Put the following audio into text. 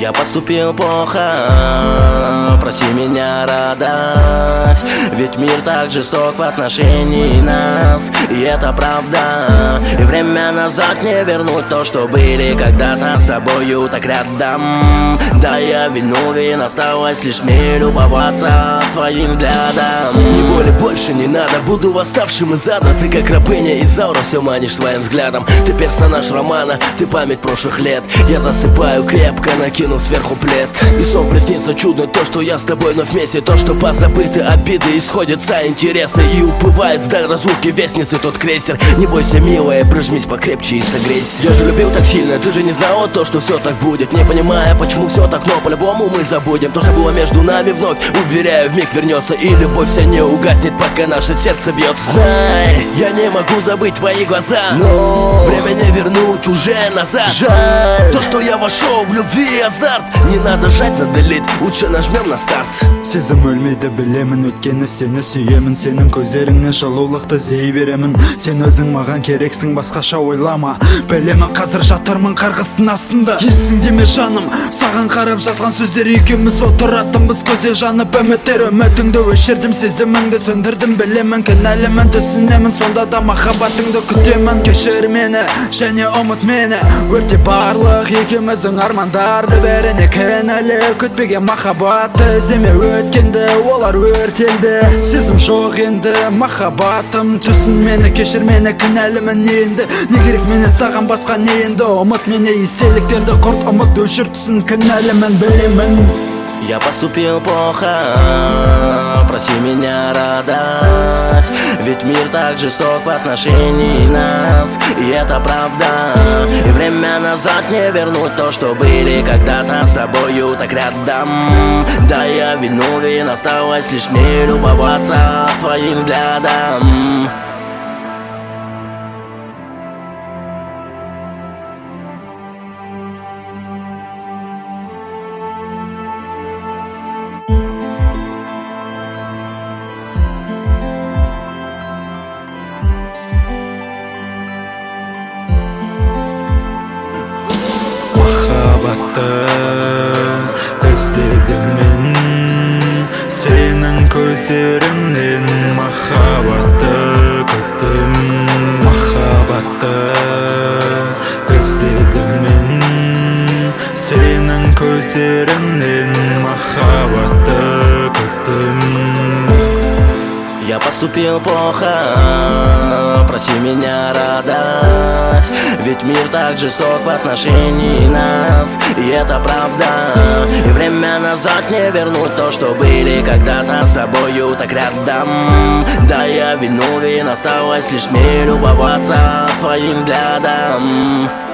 Я поступил плохо, прости меня, радость. Ведь мир так жесток в отношении нас, и это правда. И время назад не вернуть то, что были когда-то с тобою так рядом. Да, я виновен, осталось лишь мне любоваться твоим взглядом. Ни боли больше не надо, буду восставшим из ада. Ты как рабыня Изаура, все манишь своим взглядом. Ты персонаж романа, ты память прошлых лет. Я засыпаю крепко, накинув сверху плед. И сон приснится чудно, то, что я с тобой, но вместе то, что позабыты обиды, исходятся интересы. И уплывает вдаль разлуки вестницы тот крейсер. Не бойся, милая, прижмись покрепче и согрейся. Я же любил так сильно, ты же не знала то, что все так будет. Не понимая, почему все так, но по-любому мы забудем то, что было между нами вновь. Уверяю, вмиг вернется, и любовь вся не угаснет, пока наше сердце бьется. Знай, я не могу забыть твои глаза, но время не вернуть уже назад. Жаль, то, что я вошел в любви азарт. Не надо жать на делит, лучше нажмем на старт. Сезім өлмейді білемін, өткені сені сүйемін. Сенің көздеріңнен жылулықты іздей беремін. Сен өзің маған керексің, басқаша ойлама. Білемін, қазір жатырмын қарғыстың астында. Есіңде ме жаным, саған қарап жазған сөздер. Екеуміз отыратынбыз көзде жанып үміттер. Үмітіңді өшірдім, сезіміңді сөндірдім. Білемін, кінәлімін, түсінемін, сонда да махаббатыңды күтемін. Кешір мені, және ұмыт мені. Өрте барлық екеуміздің армандарды. Бәріне кінәлі, күтпеген махаббатты іздеме. Өткенді, олар өртелді. Сезім жоқ енді, махаббатым. Түсін мені, кешір мені, кінәлімін енді. Не керек мені саған басқа не енді. Ұмыт мені, естеліктерді құрт, ұмыт өшір түсін, кінәлімін, білемін. Я поступил плохо, прости меня, радость. Ведь мир так жесток в отношении нас, и это правда. И время назад не вернуть то, что были когда-то с тобою так рядом. Да, я виновен, осталось лишь мне любоваться твоим взглядом. Іздедім мен сенің көздеріңнен, махаббатты күттім. Махаббатты іздедім мен сенің көздеріңнен, махаббатты күттім. Я поступил плохо, прости меня, радость. Ведь мир так жесток в отношении нас, и это правда. И время назад не вернуть то, что были когда-то с тобою так рядом. Да, я виновен, осталось лишь мне любоваться твоим взглядом.